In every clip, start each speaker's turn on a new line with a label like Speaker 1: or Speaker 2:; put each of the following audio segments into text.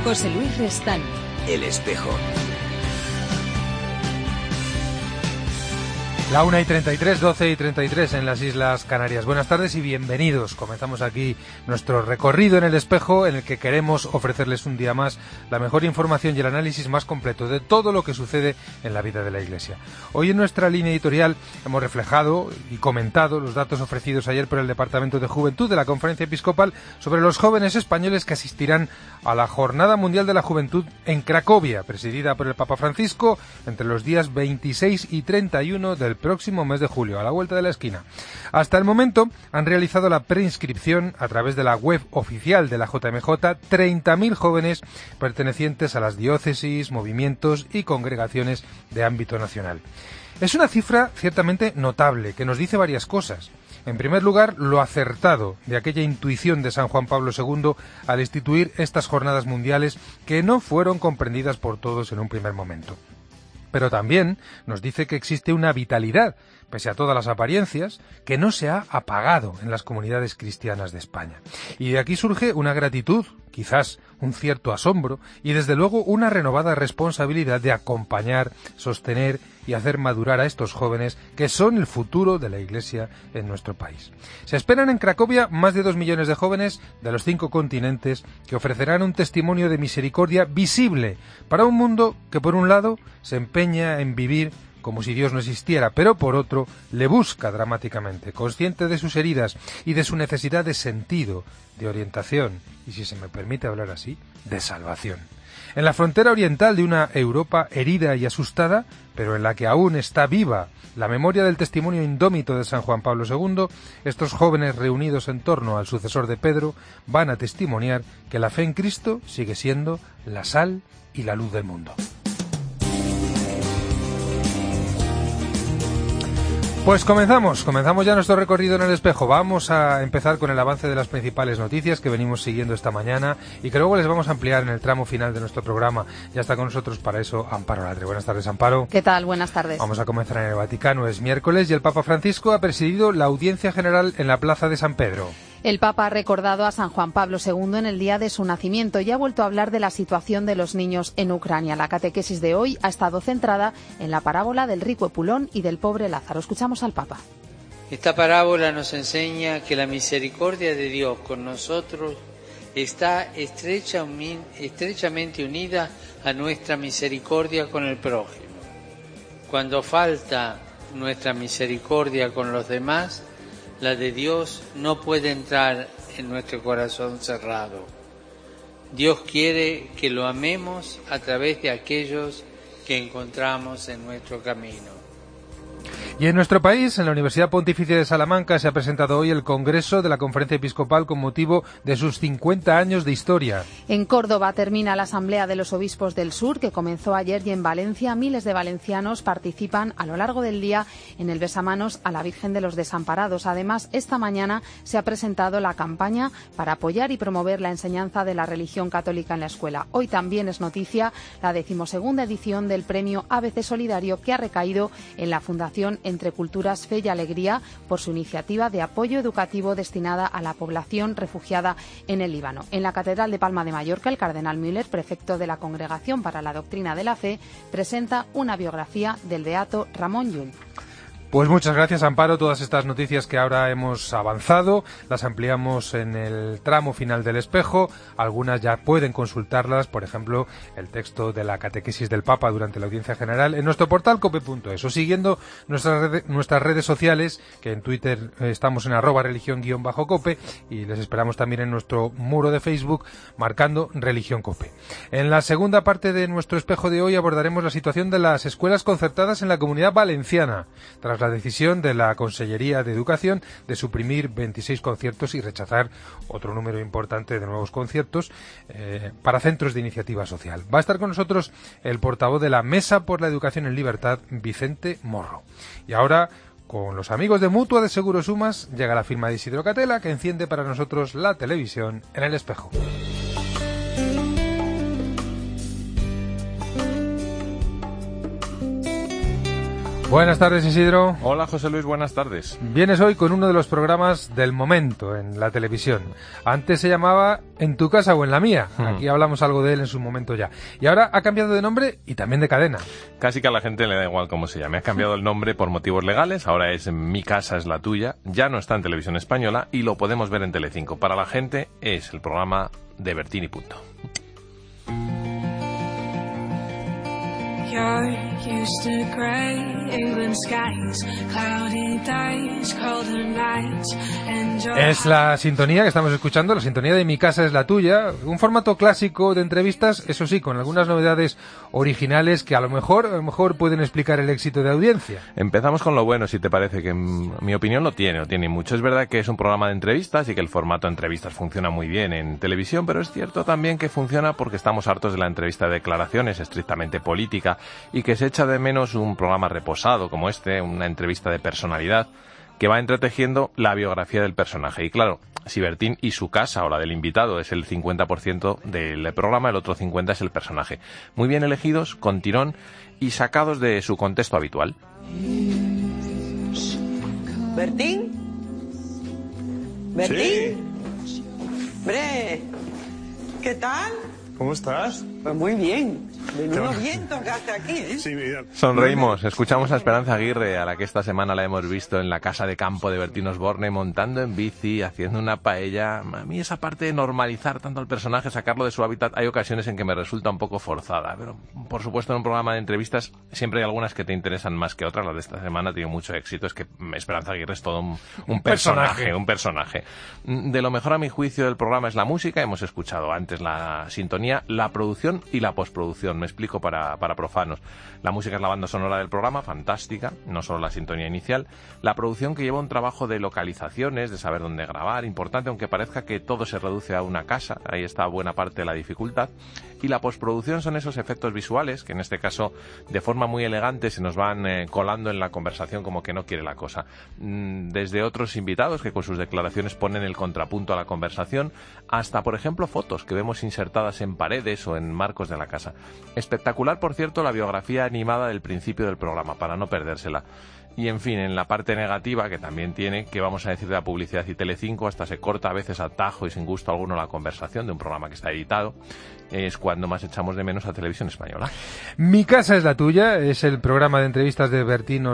Speaker 1: José Luis Restán.
Speaker 2: El Espejo.
Speaker 3: La 1:33, 12:33 en las Islas Canarias. Buenas tardes y bienvenidos. Comenzamos aquí nuestro recorrido en El Espejo, en el que queremos ofrecerles un día más la mejor información y el análisis más completo de todo lo que sucede en la vida de la Iglesia. Hoy en nuestra línea editorial hemos reflejado y comentado los datos ofrecidos ayer por el Departamento de Juventud de la Conferencia Episcopal sobre los jóvenes españoles que asistirán a la Jornada Mundial de la Juventud en Cracovia, presidida por el Papa Francisco entre los días 26 y 31 del próximo mes de julio, a la vuelta de la esquina. Hasta el momento han realizado la preinscripción a través de la web oficial de la JMJ 30.000 jóvenes pertenecientes a las diócesis, movimientos y congregaciones de ámbito nacional. Es una cifra ciertamente notable que nos dice varias cosas. En primer lugar, lo acertado de aquella intuición de San Juan Pablo II al instituir estas jornadas mundiales que no fueron comprendidas por todos en un primer momento. Pero también nos dice que existe una vitalidad, pese a todas las apariencias, que no se ha apagado en las comunidades cristianas de España. Y de aquí surge una gratitud, quizás un cierto asombro, y desde luego una renovada responsabilidad de acompañar, sostener y hacer madurar a estos jóvenes que son el futuro de la Iglesia en nuestro país. Se esperan en Cracovia más de 2 millones de jóvenes de los 5 continentes que ofrecerán un testimonio de misericordia visible para un mundo que por un lado se empeña en vivir como si Dios no existiera, pero por otro le busca dramáticamente, consciente de sus heridas y de su necesidad de sentido, de orientación y, si se me permite hablar así, de salvación. En la frontera oriental de una Europa herida y asustada, pero en la que aún está viva la memoria del testimonio indómito de San Juan Pablo II, estos jóvenes reunidos en torno al sucesor de Pedro van a testimoniar que la fe en Cristo sigue siendo la sal y la luz del mundo. Pues comenzamos ya nuestro recorrido en El Espejo. Vamos a empezar con el avance de las principales noticias que venimos siguiendo esta mañana y que luego les vamos a ampliar en el tramo final de nuestro programa. Ya está con nosotros para eso Amparo Latre. Buenas tardes, Amparo.
Speaker 4: ¿Qué tal? Buenas tardes.
Speaker 3: Vamos a comenzar en el Vaticano. Es miércoles y el Papa Francisco ha presidido la audiencia general en la Plaza de San Pedro.
Speaker 4: El Papa ha recordado a San Juan Pablo II en el día de su nacimiento y ha vuelto a hablar de la situación de los niños en Ucrania. La catequesis de hoy ha estado centrada en la parábola del rico Epulón y del pobre Lázaro. Escuchamos al Papa.
Speaker 5: Esta parábola nos enseña que la misericordia de Dios con nosotros está estrechamente unida a nuestra misericordia con el prójimo. Cuando falta nuestra misericordia con los demás, la de Dios no puede entrar en nuestro corazón cerrado. Dios quiere que lo amemos a través de aquellos que encontramos en nuestro camino.
Speaker 3: Y en nuestro país, en la Universidad Pontificia de Salamanca, se ha presentado hoy el Congreso de la Conferencia Episcopal con motivo de sus 50 años de historia.
Speaker 4: En Córdoba termina la Asamblea de los Obispos del Sur, que comenzó ayer, y en Valencia miles de valencianos participan a lo largo del día en el besamanos a la Virgen de los Desamparados. Además, esta mañana se ha presentado la campaña para apoyar y promover la enseñanza de la religión católica en la escuela. Hoy también es noticia la 12ª edición del premio ABC Solidario, que ha recaído en la Fundación Entre Culturas, Fe y Alegría por su iniciativa de apoyo educativo destinada a la población refugiada en el Líbano. En la Catedral de Palma de Mallorca, el cardenal Müller, prefecto de la Congregación para la Doctrina de la Fe, presenta una biografía del beato Ramón Llull.
Speaker 3: Pues muchas gracias, Amparo. Todas estas noticias que ahora hemos avanzado las ampliamos en el tramo final del Espejo. Algunas ya pueden consultarlas, por ejemplo, el texto de la catequesis del Papa durante la audiencia general en nuestro portal cope.es o siguiendo nuestras redes sociales, que en Twitter estamos en @religión_cope y les esperamos también en nuestro muro de Facebook marcando Religión Cope. En la segunda parte de nuestro Espejo de hoy abordaremos la situación de las escuelas concertadas en la Comunidad Valenciana, tras la decisión de la Consellería de Educación de suprimir 26 conciertos y rechazar otro número importante de nuevos conciertos para centros de iniciativa social. Va a estar con nosotros el portavoz de la Mesa por la Educación en Libertad, Vicente Morro. Y ahora, con los amigos de Mutua de Seguros Sumas, llega la firma de Isidro Catela, que enciende para nosotros la televisión en El Espejo. Buenas tardes, Isidro.
Speaker 1: Hola, José Luis, buenas tardes.
Speaker 3: Vienes hoy con uno de los programas del momento en la televisión. Antes se llamaba En tu casa o en la mía. Aquí hablamos algo de él en su momento ya. Y ahora ha cambiado de nombre y también de cadena.
Speaker 1: Casi que a la gente le da igual cómo se llame. Ha cambiado el nombre por motivos legales. Ahora es Mi casa es la tuya. Ya no está en Televisión Española y lo podemos ver en Telecinco. Para la gente es el programa de Bertín y punto.
Speaker 3: Es la sintonía que estamos escuchando, la sintonía de Mi casa es la tuya, un formato clásico de entrevistas, eso sí, con algunas novedades originales que a lo mejor pueden explicar el éxito de audiencia.
Speaker 1: Empezamos con lo bueno, si te parece, que en mi opinión no tiene mucho. Es verdad que es un programa de entrevistas y que el formato de entrevistas funciona muy bien en televisión, pero es cierto también que funciona porque estamos hartos de la entrevista de declaraciones estrictamente política y que se echa de menos un programa reposado como este, una entrevista de personalidad que va entretejiendo la biografía del personaje. Y claro, si Bertín y su casa o la del invitado es el 50% del programa, el otro 50% es el personaje. Muy bien elegidos, con tirón y sacados de su contexto habitual.
Speaker 2: ¿Bertín? ¿Bertín?
Speaker 6: Sí.
Speaker 2: Hombre, ¿qué tal?
Speaker 6: ¿Cómo estás?
Speaker 2: Pues muy bien. Menudo viento que hace aquí, ¿eh?
Speaker 6: Sí, mira.
Speaker 1: Sonreímos, escuchamos a Esperanza Aguirre, a la que esta semana la hemos visto en la casa de campo de Bertín Osborne, montando en bici, haciendo una paella. A mí esa parte de normalizar tanto al personaje, sacarlo de su hábitat, hay ocasiones en que me resulta un poco forzada. Pero, por supuesto, en un programa de entrevistas siempre hay algunas que te interesan más que otras. La de esta semana ha tenido mucho éxito. Es que Esperanza Aguirre es todo un personaje. De lo mejor, a mi juicio, del programa es la música. Hemos escuchado antes la sintonía, la producción y la postproducción. Me explico para profanos. La música es la banda sonora del programa, fantástica, no solo la sintonía inicial. La producción, que lleva un trabajo de localizaciones, de saber dónde grabar, importante, aunque parezca que todo se reduce a una casa. Ahí está buena parte de la dificultad. Y la postproducción son esos efectos visuales que en este caso de forma muy elegante se nos van colando en la conversación como que no quiere la cosa. Desde otros invitados que con sus declaraciones ponen el contrapunto a la conversación, hasta por ejemplo fotos que vemos insertadas en paredes o en marcos de la casa. Espectacular, por cierto, la biografía animada del principio del programa, para no perdérsela. Y en fin, en la parte negativa, que también tiene, que vamos a decir de la publicidad y Telecinco, hasta se corta a veces a tajo y sin gusto alguno la conversación de un programa que está editado, es cuando más echamos de menos a Televisión Española.
Speaker 3: Mi casa es la tuya, es el programa de entrevistas de Bertín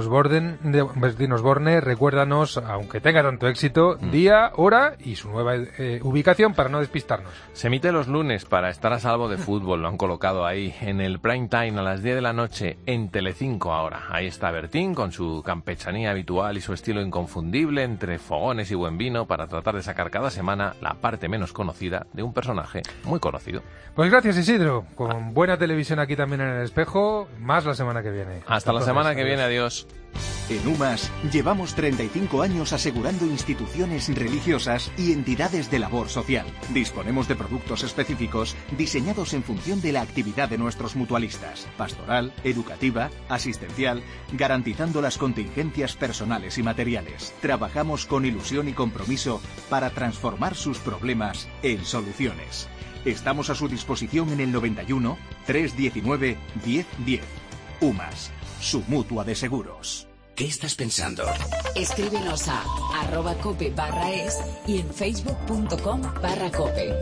Speaker 3: Osborne. Recuérdanos, aunque tenga tanto éxito, día, hora y su nueva ubicación para no despistarnos.
Speaker 1: Se emite los lunes para estar a salvo de fútbol, lo han colocado ahí, en el prime time a las 10 de la noche, en Telecinco ahora. Ahí está Bertín con su campechanía habitual y su estilo inconfundible entre fogones y buen vino para tratar de sacar cada semana la parte menos conocida de un personaje muy conocido.
Speaker 3: Pues gracias, Isidro, con buena televisión aquí también en El Espejo, más la semana que viene.
Speaker 1: Hasta la semana que viene, adiós.
Speaker 7: En UMAS llevamos 35 años asegurando instituciones religiosas y entidades de labor social. Disponemos de productos específicos diseñados en función de la actividad de nuestros mutualistas, pastoral, educativa, asistencial, garantizando las contingencias personales y materiales. Trabajamos con ilusión y compromiso para transformar sus problemas en soluciones. Estamos a su disposición en el 91 319 1010. UMAS, su mutua de seguros.
Speaker 8: ¿Qué estás pensando?
Speaker 9: Escríbenos a @cope/es y en facebook.com/cope.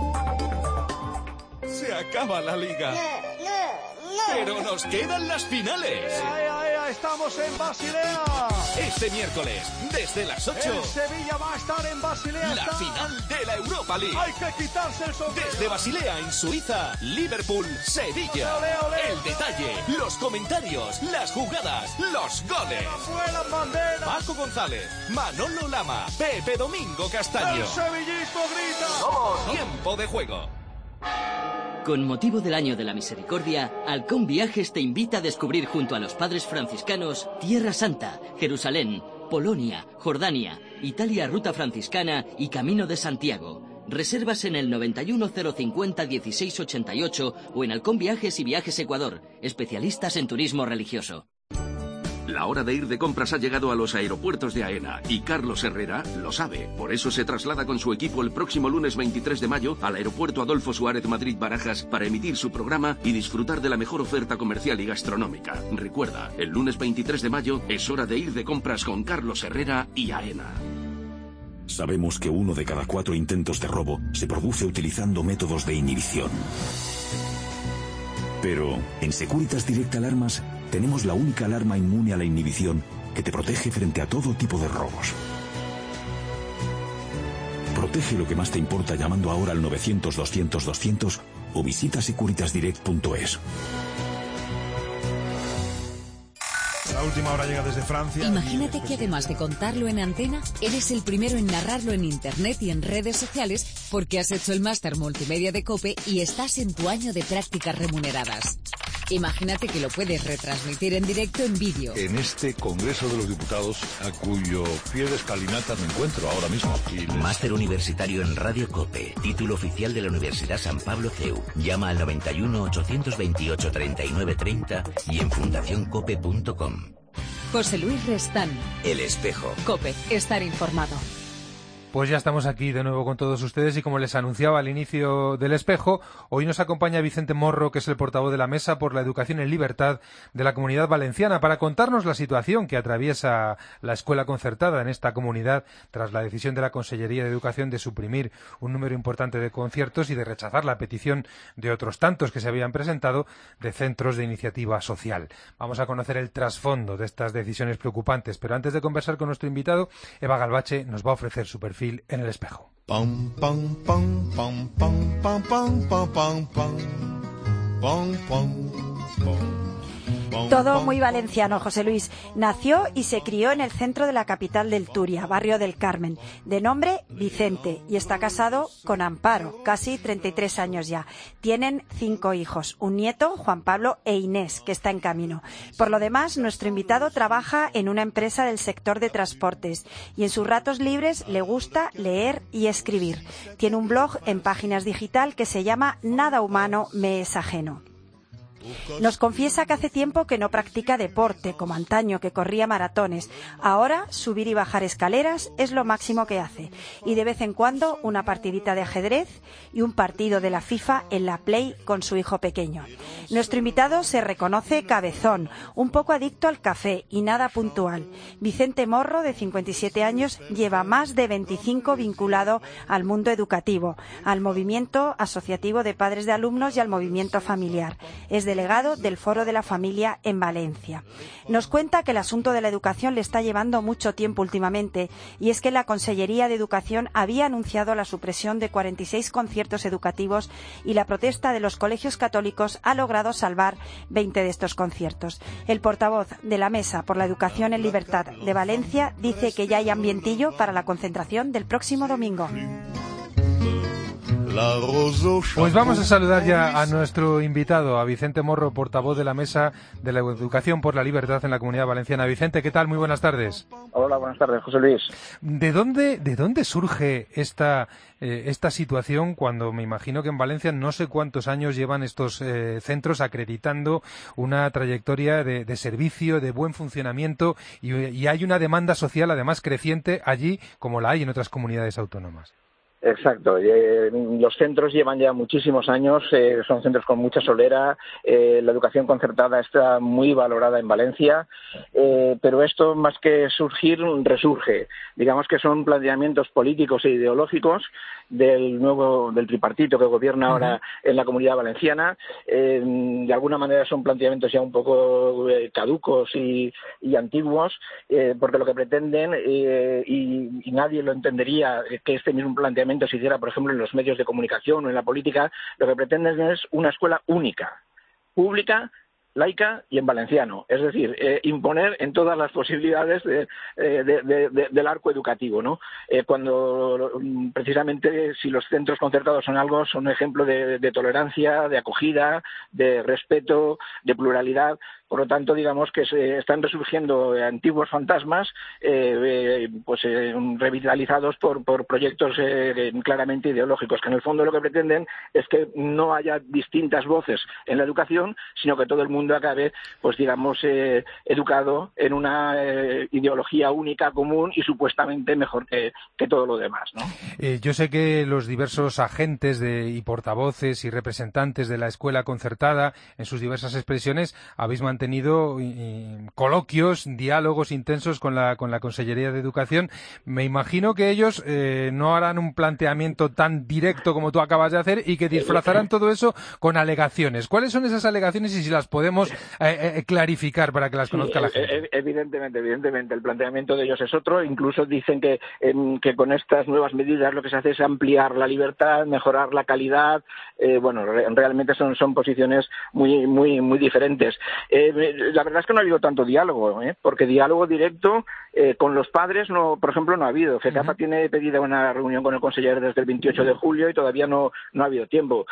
Speaker 8: Se acaba la liga. Pero nos quedan las finales.
Speaker 6: Estamos en Basilea.
Speaker 8: Este miércoles, desde las 8.
Speaker 6: El Sevilla va a estar en Basilea.
Speaker 8: La final de la Europa League.
Speaker 6: Hay que quitarse el sombrero.
Speaker 8: Desde Basilea, en Suiza, Liverpool, Sevilla.
Speaker 6: Ole, ole.
Speaker 8: El detalle, los comentarios, las jugadas, los goles.
Speaker 6: Vuelan banderas.
Speaker 8: Paco González, Manolo Lama, Pepe Domingo Castaño.
Speaker 6: El sevillismo grita.
Speaker 8: Somos Tiempo de Juego.
Speaker 10: Con motivo del Año de la Misericordia, Halcón Viajes te invita a descubrir junto a los padres franciscanos Tierra Santa, Jerusalén, Polonia, Jordania, Italia Ruta Franciscana y Camino de Santiago. Reservas en el 910501688 o en Halcón Viajes y Viajes Ecuador, especialistas en turismo religioso.
Speaker 11: La hora de ir de compras ha llegado a los aeropuertos de AENA y Carlos Herrera lo sabe. Por eso se traslada con su equipo el próximo lunes 23 de mayo al aeropuerto Adolfo Suárez Madrid-Barajas para emitir su programa y disfrutar de la mejor oferta comercial y gastronómica. Recuerda, el lunes 23 de mayo es hora de ir de compras con Carlos Herrera y AENA.
Speaker 12: Sabemos que 1 de cada 4 intentos de robo se produce utilizando métodos de inhibición. Pero en Securitas Direct Alarmas tenemos la única alarma inmune a la inhibición que te protege frente a todo tipo de robos. Protege lo que más te importa llamando ahora al 900-200-200 o visita securitasdirect.es.
Speaker 13: La última hora llega desde Francia.
Speaker 14: Imagínate que además de contarlo en antena, eres el primero en narrarlo en internet y en redes sociales porque has hecho el máster multimedia de COPE y estás en tu año de prácticas remuneradas. Imagínate que lo puedes retransmitir en directo en vídeo.
Speaker 15: En este Congreso de los Diputados, a cuyo pie de escalinata me encuentro ahora mismo.
Speaker 16: Máster universitario en Radio COPE, título oficial de la Universidad San Pablo CEU. Llama al 91 828 39 30 y en fundacioncope.com.
Speaker 14: José Luis Restán.
Speaker 16: El Espejo.
Speaker 14: COPE, estar informado.
Speaker 3: Pues ya estamos aquí de nuevo con todos ustedes y como les anunciaba al inicio del Espejo, hoy nos acompaña Vicente Morro, que es el portavoz de la Mesa por la Educación en Libertad de la Comunidad Valenciana, para contarnos la situación que atraviesa la escuela concertada en esta comunidad tras la decisión de la Consellería de Educación de suprimir un número importante de conciertos y de rechazar la petición de otros tantos que se habían presentado de centros de iniciativa social. Vamos a conocer el trasfondo de estas decisiones preocupantes, pero antes de conversar con nuestro invitado, Eva Galvache nos va a ofrecer su perfil en El Espejo.
Speaker 17: Todo muy valenciano, José Luis. Nació y se crió en el centro de la capital del Turia, barrio del Carmen, de nombre Vicente, y está casado con Amparo, casi 33 años ya. Tienen 5 hijos, un nieto, Juan Pablo, e Inés, que está en camino. Por lo demás, nuestro invitado trabaja en una empresa del sector de transportes y en sus ratos libres le gusta leer y escribir. Tiene un blog en Páginas Digital que se llama Nada humano me es ajeno. Nos confiesa que hace tiempo que no practica deporte, como antaño, que corría maratones. Ahora, subir y bajar escaleras es lo máximo que hace. Y de vez en cuando, una partidita de ajedrez y un partido de la FIFA en la Play con su hijo pequeño. Nuestro invitado se reconoce cabezón, un poco adicto al café y nada puntual. Vicente Morro, de 57 años, lleva más de 25 vinculado al mundo educativo, al movimiento asociativo de padres de alumnos y al movimiento familiar. Es delegado del Foro de la Familia en Valencia. Nos cuenta que el asunto de la educación le está llevando mucho tiempo últimamente y es que la Consellería de Educación había anunciado la supresión de 46 conciertos educativos y la protesta de los colegios católicos ha logrado salvar 20 de estos conciertos. El portavoz de la Mesa por la Educación en Libertad de Valencia dice que ya hay ambientillo para la concentración del próximo domingo.
Speaker 3: Pues vamos a saludar ya a nuestro invitado, a Vicente Morro, portavoz de la Mesa de la Educación por la Libertad en la Comunidad Valenciana. Vicente, ¿qué tal? Muy buenas tardes.
Speaker 18: Hola, buenas tardes, José Luis.
Speaker 3: ¿De dónde surge esta situación cuando me imagino que en Valencia no sé cuántos años llevan estos centros acreditando una trayectoria de servicio, de buen funcionamiento y hay una demanda social además creciente allí como la hay en otras comunidades autónomas?
Speaker 18: Exacto, los centros llevan ya muchísimos años, son centros con mucha solera, la educación concertada está muy valorada en Valencia, pero esto más que surgir, resurge. Digamos que son planteamientos políticos e ideológicos del tripartito que gobierna ahora en la Comunidad Valenciana. De alguna manera son planteamientos ya un poco caducos y antiguos, porque lo que pretenden, y nadie lo entendería, que este mismo planteamiento se hiciera, por ejemplo, en los medios de comunicación o en la política, lo que pretenden es una escuela única, pública, laica y en valenciano, es decir, imponer en todas las posibilidades del arco educativo, ¿no? Cuando precisamente si los centros concertados son algo, son un ejemplo de tolerancia, de acogida, de respeto, de pluralidad, Por lo tanto, digamos que se están resurgiendo antiguos fantasmas, revitalizados por proyectos claramente ideológicos, que en el fondo lo que pretenden es que no haya distintas voces en la educación, sino que todo el mundo acabe, pues digamos, educado en una ideología única, común y supuestamente mejor que todo lo demás, ¿no?
Speaker 3: Yo sé que los diversos agentes y portavoces y representantes de la escuela concertada, en sus diversas expresiones, habéis mantenido coloquios, diálogos intensos con la Consellería de Educación. Me imagino que ellos no harán un planteamiento tan directo como tú acabas de hacer y que disfrazarán todo eso con alegaciones. ¿Cuáles son esas alegaciones y si las podemos clarificar para que las conozca la gente?
Speaker 18: Evidentemente, el planteamiento de ellos es otro. Incluso dicen que con estas nuevas medidas lo que se hace es ampliar la libertad, mejorar la calidad. Realmente son posiciones muy diferentes. La verdad es que no ha habido tanto diálogo, porque diálogo directo con los padres, por ejemplo, no ha habido. FECAFA tiene pedida una reunión con el conseller desde el 28 de julio y todavía no ha habido tiempo.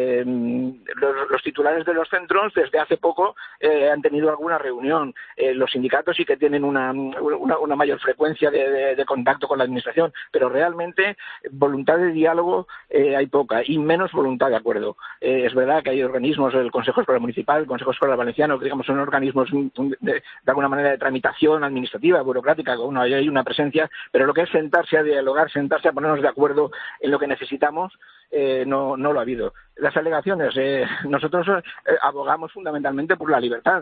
Speaker 18: Los titulares de los centros desde hace poco han tenido alguna reunión. Los sindicatos sí que tienen una mayor frecuencia de contacto con la administración, pero realmente voluntad de diálogo hay poca y menos voluntad de acuerdo. Es verdad que hay organismos, el Consejo Escolar Municipal, el Consejo Escolar Valenciano, que digamos son organismos de alguna manera de tramitación administrativa, burocrática, hay una presencia, pero lo que es sentarse a dialogar, sentarse a ponernos de acuerdo en lo que necesitamos, no lo ha habido. Las alegaciones, nosotros abogamos fundamentalmente por la libertad.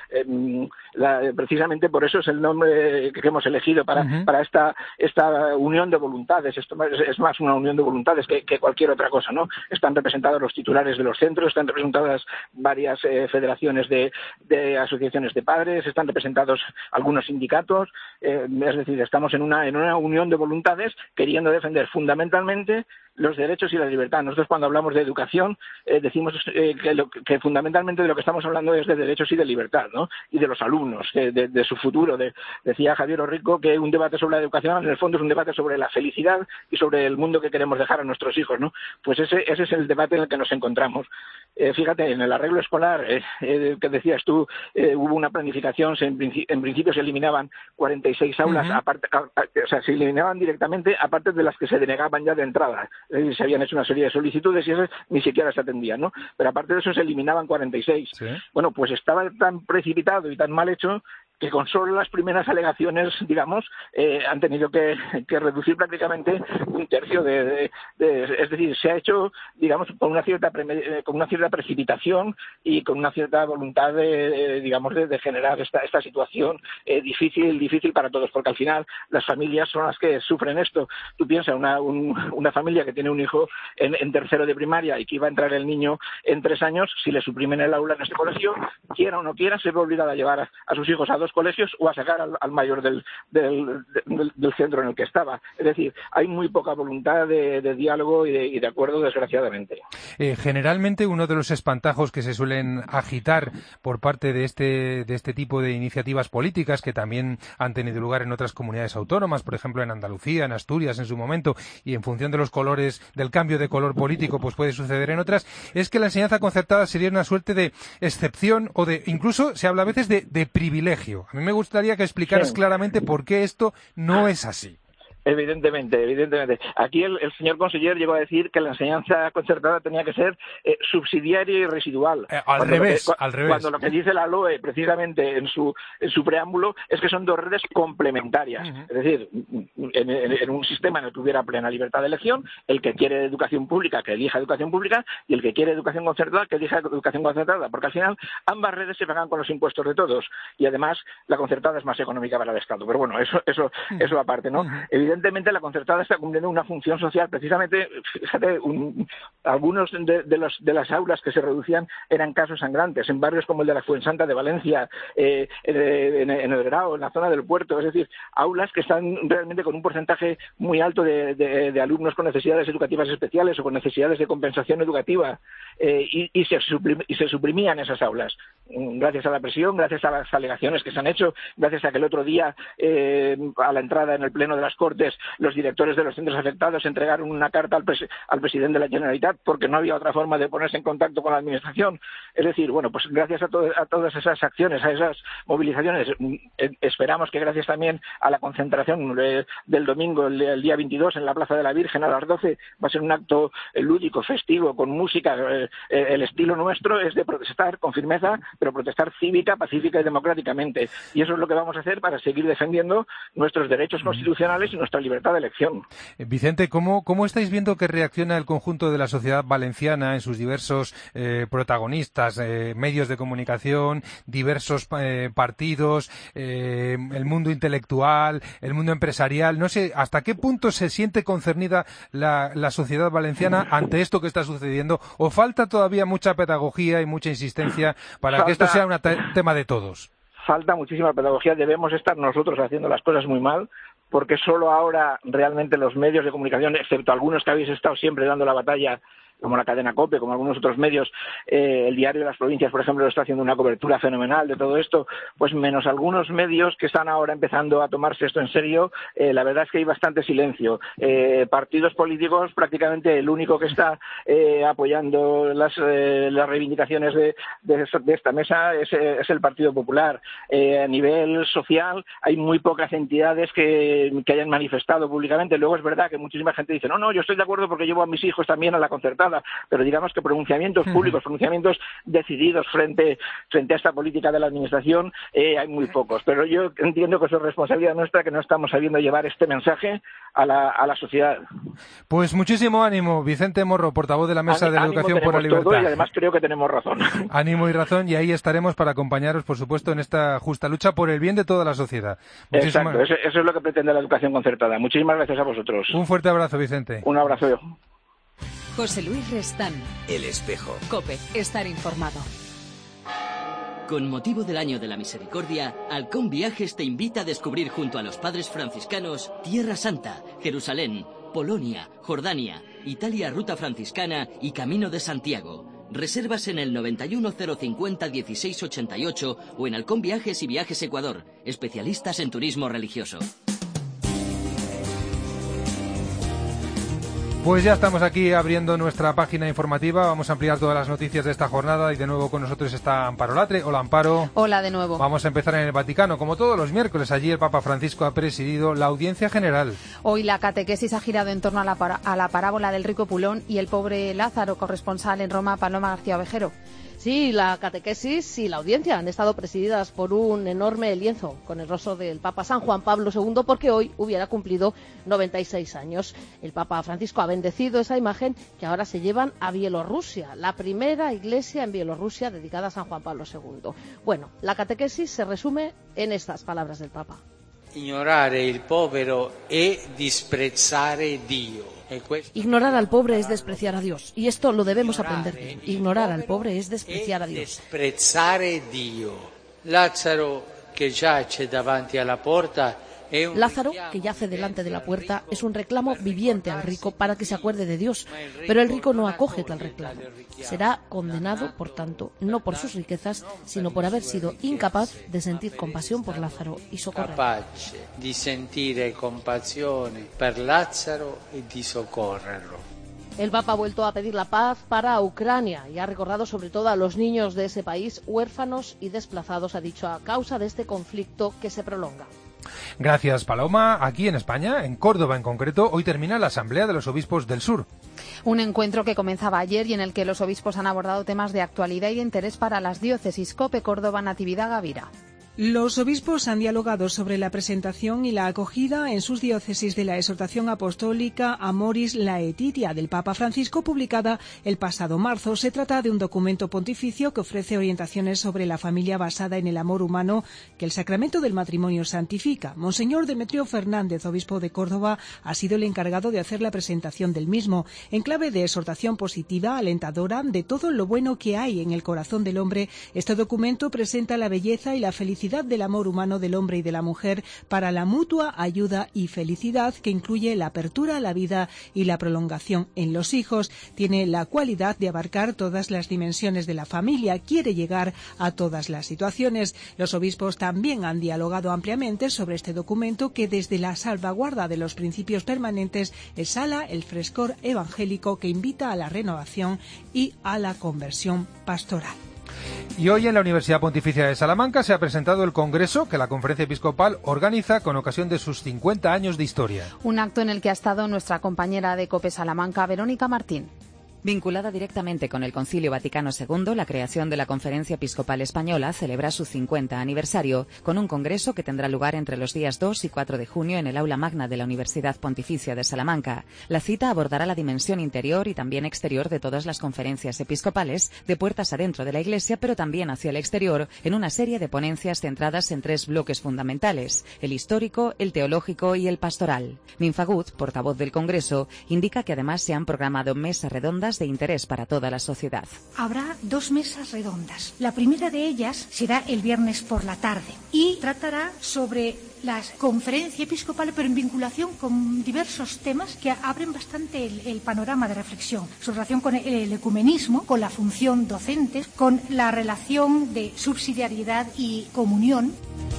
Speaker 18: Precisamente por eso es el nombre que hemos elegido para esta unión de voluntades. Esto es más una unión de voluntades que cualquier otra cosa, ¿no? Están representados los titulares de los centros, están representadas varias federaciones de asociaciones de padres, están representados algunos sindicatos. Es decir, estamos en una unión de voluntades queriendo defender fundamentalmente los derechos y la libertad. Nosotros cuando hablamos de educación decimos que fundamentalmente de lo que estamos hablando es de derechos y de libertad, ¿no? Y de los alumnos, de su futuro. Decía Javier Orrico que un debate sobre la educación en el fondo es un debate sobre la felicidad y sobre el mundo que queremos dejar a nuestros hijos, ¿no? Pues ese es el debate en el que nos encontramos. Fíjate, en el arreglo escolar que decías tú, hubo una planificación, en principio se eliminaban 46 aulas, aparte, se eliminaban directamente, aparte de las que se denegaban ya de entrada. Es decir, se habían hecho una serie de solicitudes y esas ni siquiera se atendían, ¿no? Pero aparte de eso se eliminaban 46. ¿Sí? Bueno, pues estaba tan precipitado y tan mal hecho que con solo las primeras alegaciones, digamos, han tenido que reducir prácticamente un tercio es decir, se ha hecho, digamos, con una cierta precipitación y con una cierta voluntad de generar esta situación difícil para todos, porque al final las familias son las que sufren esto. Tú piensas, una familia que tiene un hijo en tercero de primaria y que iba a entrar el niño en 3 años, si le suprimen el aula en este colegio, quiera o no quiera, se ve obligada a llevar a sus hijos a 2 colegios o a sacar al mayor del centro en el que estaba. Es decir, hay muy poca voluntad de diálogo y de acuerdo, desgraciadamente.
Speaker 3: Generalmente uno de los espantajos que se suelen agitar por parte de este tipo de iniciativas políticas, que también han tenido lugar en otras comunidades autónomas, por ejemplo en Andalucía, en Asturias en su momento, y en función de los colores, del cambio de color político, pues puede suceder en otras, es que la enseñanza concertada sería una suerte de excepción o incluso se habla a veces de privilegio. A mí me gustaría que explicaras claramente por qué esto no es así.
Speaker 18: Evidentemente. Aquí el señor conseller llegó a decir que la enseñanza concertada tenía que ser subsidiaria y residual.
Speaker 3: Al revés.
Speaker 18: Cuando lo que dice la LOE, precisamente en su preámbulo, es que son 2 redes complementarias. Es decir, en un sistema en el que hubiera plena libertad de elección, el que quiere educación pública, que elija educación pública, y el que quiere educación concertada, que elija educación concertada. Porque al final ambas redes se pagan con los impuestos de todos. Y además la concertada es más económica para el Estado. Pero bueno, eso aparte, ¿no? Evidentemente la concertada está cumpliendo una función social. Precisamente, fíjate, algunos de las aulas que se reducían eran casos sangrantes en barrios como el de la Fuensanta de Valencia, en el Grao, en la zona del puerto. Es decir, aulas que están realmente con un porcentaje muy alto de alumnos con necesidades educativas especiales o con necesidades de compensación educativa, y se suprimían esas aulas gracias a la presión, gracias a las alegaciones que se han hecho, gracias a que el otro día a la entrada en el Pleno de las Cortes entonces los directores de los centros afectados entregaron una carta al presidente de la Generalitat porque no había otra forma de ponerse en contacto con la administración. Es decir, bueno, pues gracias a todas esas acciones, a esas movilizaciones, esperamos que gracias también a la concentración del domingo, el día 22, en la Plaza de la Virgen a las 12, va a ser un acto lúdico, festivo, con música. El estilo nuestro es de protestar con firmeza, pero protestar cívica, pacífica y democráticamente. Y eso es lo que vamos a hacer para seguir defendiendo nuestros derechos constitucionales y nuestra libertad de elección.
Speaker 3: Vicente, ¿cómo estáis viendo que reacciona el conjunto de la sociedad valenciana en sus diversos protagonistas, medios de comunicación, diversos partidos, el mundo intelectual, el mundo empresarial? No sé, ¿hasta qué punto se siente concernida la sociedad valenciana ante esto que está sucediendo? ¿O falta todavía mucha pedagogía y mucha insistencia para que esto sea un tema de todos?
Speaker 18: Falta muchísima pedagogía. Debemos estar nosotros haciendo las cosas muy mal, porque solo ahora realmente los medios de comunicación, excepto algunos que habéis estado siempre dando la batalla, como la cadena COPE, como algunos otros medios, el Diario de las Provincias, por ejemplo, está haciendo una cobertura fenomenal de todo esto, pues menos algunos medios que están ahora empezando a tomarse esto en serio, la verdad es que hay bastante silencio. Partidos políticos, prácticamente el único que está apoyando las reivindicaciones de esta mesa es el Partido Popular. A nivel social hay muy pocas entidades que hayan manifestado públicamente. Luego es verdad que muchísima gente dice, no, yo estoy de acuerdo porque llevo a mis hijos también a la concertada, pero digamos que pronunciamientos públicos, pronunciamientos decididos frente a esta política de la administración, hay muy pocos. Pero yo entiendo que es responsabilidad nuestra que no estamos sabiendo llevar este mensaje a la sociedad.
Speaker 3: Pues muchísimo ánimo, Vicente Morro, portavoz de la Mesa de la Educación por la Libertad.
Speaker 18: Todo, y además creo que tenemos razón.
Speaker 3: Ánimo y razón, y ahí estaremos para acompañaros, por supuesto, en esta justa lucha por el bien de toda la sociedad.
Speaker 18: Exacto, eso es lo que pretende la educación concertada. Muchísimas gracias a vosotros.
Speaker 3: Un fuerte abrazo, Vicente.
Speaker 18: Un abrazo yo.
Speaker 14: José Luis Restán.
Speaker 16: El Espejo.
Speaker 14: COPE. Estar informado.
Speaker 10: Con motivo del Año de la Misericordia, Halcón Viajes te invita a descubrir junto a los padres franciscanos Tierra Santa, Jerusalén, Polonia, Jordania, Italia Ruta Franciscana y Camino de Santiago. Reservas en el 910501688 o en Halcón Viajes y Viajes Ecuador, especialistas en turismo religioso.
Speaker 3: Pues ya estamos aquí abriendo nuestra página informativa. Vamos a ampliar todas las noticias de esta jornada y de nuevo con nosotros está Amparo Latre. Hola, Amparo.
Speaker 4: Hola de nuevo.
Speaker 3: Vamos a empezar en el Vaticano. Como todos los miércoles, allí el Papa Francisco ha presidido la audiencia general.
Speaker 4: Hoy la catequesis ha girado en torno a la parábola del rico Pulón y el pobre Lázaro. Corresponsal en Roma, Paloma García Ovejero.
Speaker 19: Sí, la catequesis y la audiencia han estado presididas por un enorme lienzo con el rostro del Papa San Juan Pablo II, porque hoy hubiera cumplido 96 años. El Papa Francisco ha bendecido esa imagen que ahora se llevan a Bielorrusia, la primera iglesia en Bielorrusia dedicada a San Juan Pablo II. Bueno, la catequesis se resume en estas palabras del Papa.
Speaker 5: Ignorare il povero e disprezzare Dio.
Speaker 19: Ignorar al pobre es despreciar a Dios, y esto lo debemos aprender bien. Ignorar al pobre es despreciar a Dios.
Speaker 5: Desprezare Dio. Lázaro, que yace davanti alla porta,
Speaker 19: Lázaro, que yace delante de la puerta, es un reclamo viviente al rico para que se acuerde de Dios, pero el rico no acoge tal reclamo. Será condenado, por tanto, no por sus riquezas, sino por haber sido incapaz de sentir compasión por Lázaro y socorrerlo.
Speaker 5: Capace di sentire compassione per Lázaro e di soccorrerlo.
Speaker 19: El Papa ha vuelto a pedir la paz para Ucrania y ha recordado sobre todo a los niños de ese país, huérfanos y desplazados, ha dicho, a causa de este conflicto que se prolonga.
Speaker 3: Gracias, Paloma. Aquí en España, en Córdoba en concreto, hoy termina la Asamblea de los Obispos del Sur.
Speaker 4: Un encuentro que comenzaba ayer y en el que los obispos han abordado temas de actualidad y de interés para las diócesis. COPE Córdoba, Natividad Gavira.
Speaker 20: Los obispos han dialogado sobre la presentación y la acogida en sus diócesis de la exhortación apostólica Amoris Laetitia del Papa Francisco, publicada el pasado marzo. Se trata de un documento pontificio que ofrece orientaciones sobre la familia basada en el amor humano que el sacramento del matrimonio santifica. Monseñor Demetrio Fernández, obispo de Córdoba, ha sido el encargado de hacer la presentación del mismo, en clave de exhortación positiva, alentadora de todo lo bueno que hay en el corazón del hombre. Este documento presenta la belleza y la felicidad capacidad del amor humano del hombre y de la mujer para la mutua ayuda y felicidad, que incluye la apertura a la vida y la prolongación en los hijos. Tiene la cualidad de abarcar todas las dimensiones de la familia, quiere llegar a todas las situaciones. Los obispos también han dialogado ampliamente sobre este documento que, desde la salvaguarda de los principios permanentes, exhala el frescor evangélico que invita a la renovación y a la conversión pastoral.
Speaker 3: Y hoy en la Universidad Pontificia de Salamanca se ha presentado el congreso que la Conferencia Episcopal organiza con ocasión de sus 50 años de historia.
Speaker 4: Un acto en el que ha estado nuestra compañera de COPE Salamanca, Verónica Martín.
Speaker 21: Vinculada directamente con el Concilio Vaticano II, la creación de la Conferencia Episcopal Española celebra su 50 aniversario, con un congreso que tendrá lugar entre los días 2 y 4 de junio en el aula magna de la Universidad Pontificia de Salamanca. La cita abordará la dimensión interior y también exterior de todas las conferencias episcopales, de puertas adentro de la Iglesia, pero también hacia el exterior, en una serie de ponencias centradas en 3 bloques fundamentales: el histórico, el teológico y el pastoral. Ninfagut, portavoz del congreso, indica que además se han programado mesas redondas de interés para toda la sociedad.
Speaker 22: Habrá 2 mesas redondas. La primera de ellas será el viernes por la tarde y tratará sobre la conferencia episcopal, pero en vinculación con diversos temas que abren bastante el panorama de reflexión. Su relación con el ecumenismo, con la función docente, con la relación de subsidiariedad y comunión.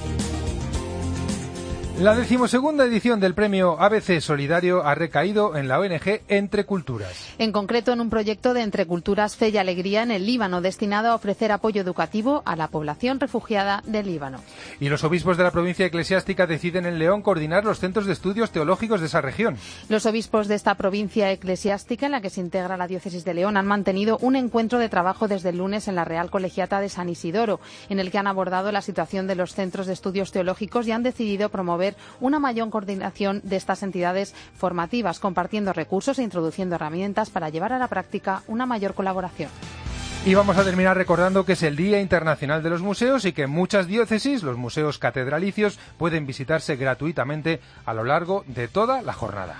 Speaker 3: La 12ª edición del premio ABC Solidario ha recaído en la ONG Entre Culturas.
Speaker 4: En concreto, en un proyecto de Entre Culturas, Fe y Alegría en el Líbano, destinado a ofrecer apoyo educativo a la población refugiada del Líbano.
Speaker 3: Y los obispos de la provincia eclesiástica deciden en León coordinar los centros de estudios teológicos de esa región.
Speaker 4: Los obispos de esta provincia eclesiástica, en la que se integra la diócesis de León, han mantenido un encuentro de trabajo desde el lunes en la Real Colegiata de San Isidoro, en el que han abordado la situación de los centros de estudios teológicos y han decidido promover una mayor coordinación de estas entidades formativas, compartiendo recursos e introduciendo herramientas para llevar a la práctica una mayor colaboración.
Speaker 3: Y vamos a terminar recordando que es el Día Internacional de los Museos y que en muchas diócesis los museos catedralicios pueden visitarse gratuitamente a lo largo de toda la jornada.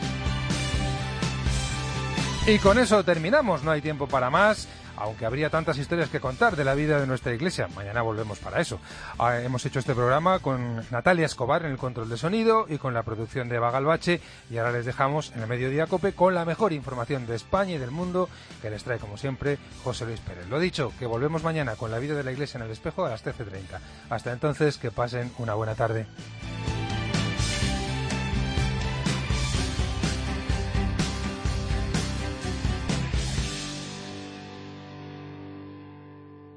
Speaker 3: Y con eso terminamos, no hay tiempo para más. Aunque habría tantas historias que contar de la vida de nuestra Iglesia. Mañana volvemos para eso. Hemos hecho este programa con Natalia Escobar en el control de sonido y con la producción de Eva Galvache. Y ahora les dejamos en el Mediodía Cope con la mejor información de España y del mundo que les trae, como siempre, José Luis Pérez. Lo dicho, que volvemos mañana con la vida de la Iglesia en el espejo a las 13:30. Hasta entonces, que pasen una buena tarde.